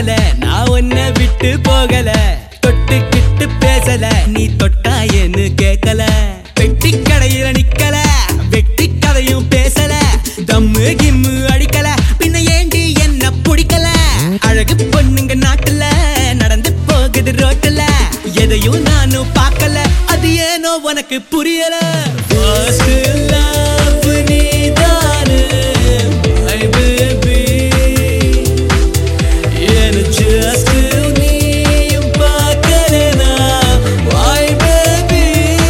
பார்க்கல நான் உன்னை விட்டு போகல தொட்டுக்கிட்டு பேசல நீ தொட்டா என்ன கேட்கல வெட்டி கடையில நிக்கல வெட்டி கதையும் பேசல தம்மு கிம்மு அடிக்கல பின்ன ஏண்டி என்ன பிடிக்கல அழகு பொண்ணுங்க நாட்டுல நடந்து போகுது ரோட்டுல எதையும் நானும் பார்க்கல அது ஏனோ உனக்கு புரியல First love நீதானு my baby என்ன just நீயும் பார்க்கலனா my baby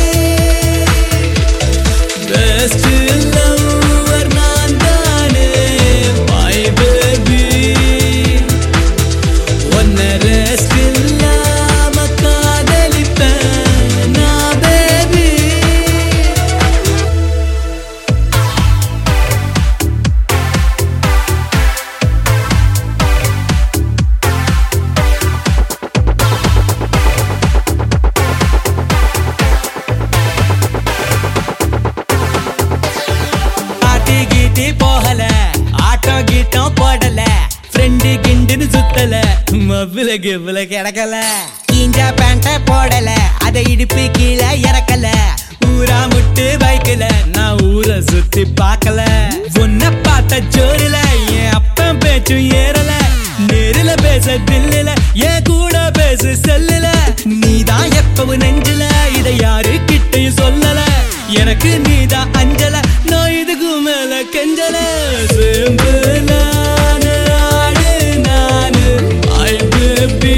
best lover நான் தானே my baby ஒன்ன rest இல்லாம காதலிப்பேன் நான் baby கீட்டி போகல ஆட்டோ கீட்டம் போடல ஃப்ரெண்டு கிண்டுன்னு சுத்தல மவ்வில கிவ்வில கிடக்கல கீஞ்சா பேண்ட போடல அதை இடுப்பு கீழே இறக்கல ஊரா முட்டு பைக்கல நான் ஊரை சுத்தி பார்க்கல உன்னை பார்த்த ஜோரில என் அப்பன் பேச்சும் ஏறல நேரில பேச தில்லுல என் கூட பேசு செல்லுல நீதான் எப்பவும் நெஞ்சில இதை யாரு கிட்டையும் சொல்லல எனக்கு நீதான் அஞ்சல நான் இதுக்கு மேல கெஞ்சல சிம்பிளான ஆடு நானு ஐ பேபி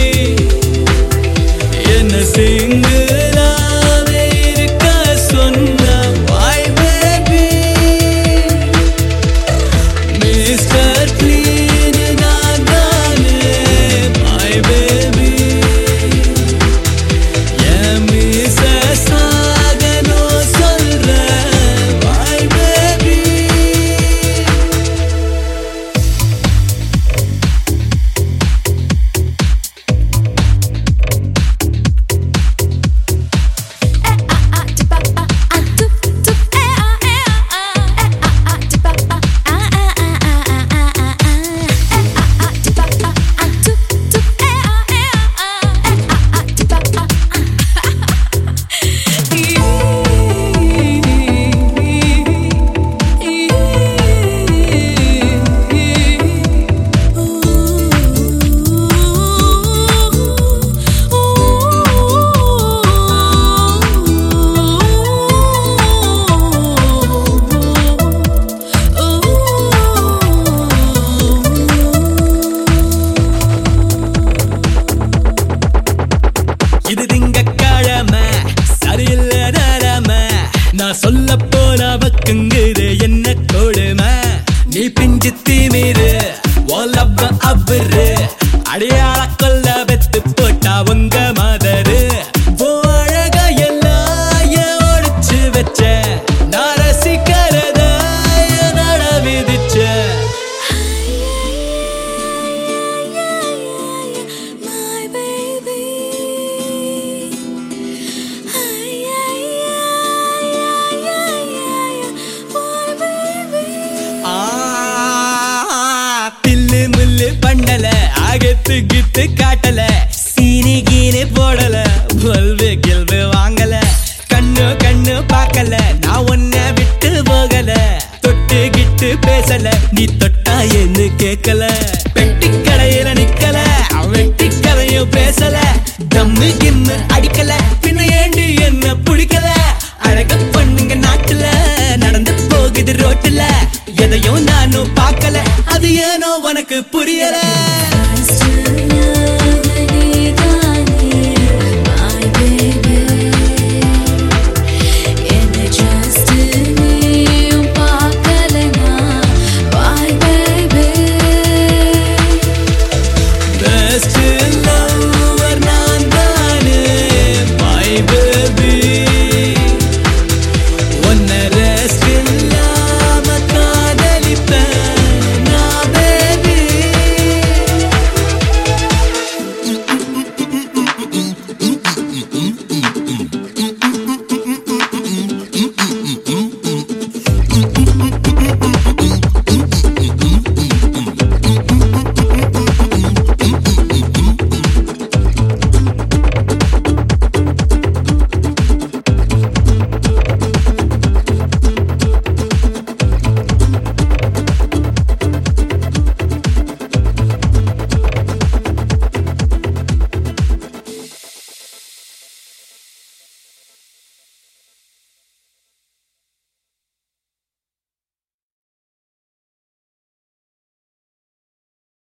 என்ன சிங்கிளாவே இருக்க சொன்ன ஐ பேபி மிஸ்டர் கிளீன் நான் தானே ஐ பேபி என் மிஸ்ஸஸ் ஆகணும் சொல்றேன் ஐ பேபி இது திங்கக்கிழமை சரியில்ல நேரம நான் சொல்ல போன பக்கங்குது என்ன கொடுமை நீ பிஞ்சு தீமீரு ஓலப்ப அவரு அடையாள கொல்ல வெத்து போட்டா உங்க மதரு அழக எல்லாம் ஒழிச்சு வச்ச நான் ரசிக்கிறத நட விதிச்ச தில்லு முள்ளு பண்டல அகத்து கித்து காட்டல சீனி கீனி போடல பல்வு கில்வு வாங்கல கண்ணு கண்ணு பார்க்கல நான் உன்னை விட்டு போகல தொட்டு கிட்டு பேசல நீ தொட்டா என்ன கேட்கல பெட்டி கடையில நிக்கல வெட்டி கதையும் பேசல தம்மு கிம்மு அடிக்கல பின்ன ஏண்டி என்ன பிடிக்கல அழக பொண்ணுங்க நாட்டுல நடந்து போகுது ரோட்டுல எதையும் நானும் பார்க்கல அது ஏனோ உனக்கு புரியல